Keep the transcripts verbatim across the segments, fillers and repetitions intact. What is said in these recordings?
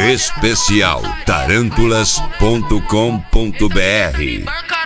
Especial tarantulas ponto com ponto br.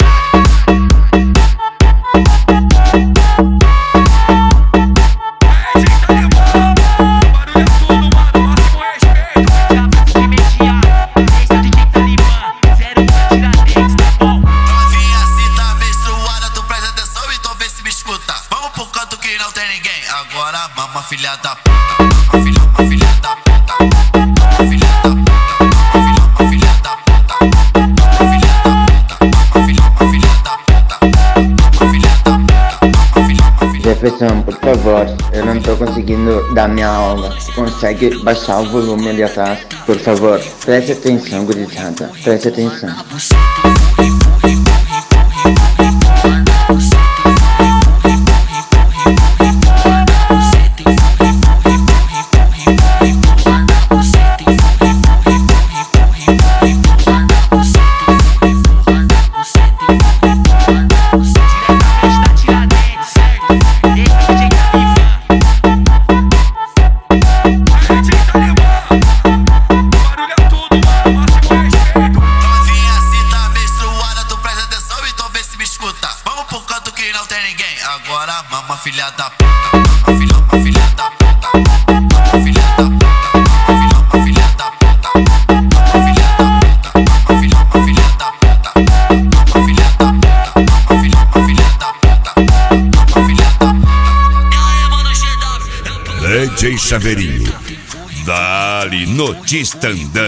Agora mama filha da puta, filha, filha da puta, filha da puta, filha, filha da puta, filha da puta, filha, filha da puta, filha da puta, filha, filha. Jefferson, por favor, eu não tô conseguindo dar minha aula. Consegue baixar o volume ali atrás? Por favor, preste atenção, gurizada, preste atenção. Agora mama filha da puta, filha, filha da puta, filha da puta, filha, filha da puta, filha da puta, filha, filha da puta, filha da puta, filha, filha da puta, filha da puta. D J Chaveirinho, dali no Tistandã.